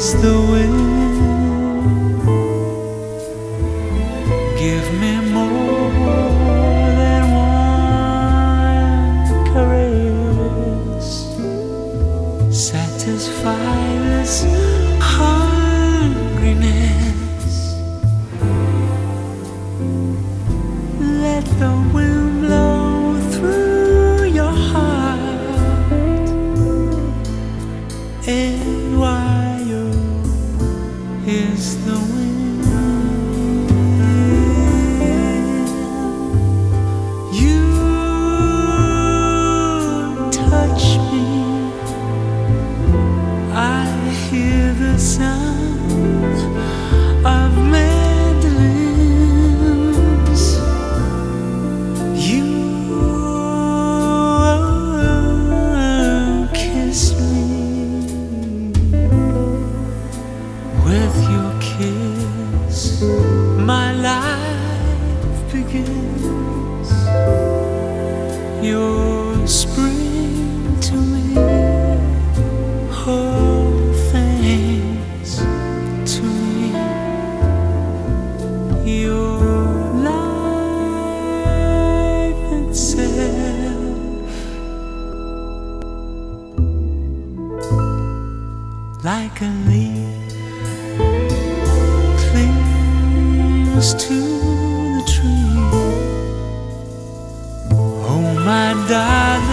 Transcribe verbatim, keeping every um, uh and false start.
is the wind. Give me more than one caress. Satisfy this hungriness. Let the wind blow through your heart, and while is the wind. You touch me, I hear the sound of mandolins. You kiss me, with your kiss my life begins. Your spring to me, all things to me. Your life itself, like a leaf clings to the tree. Oh, my darling,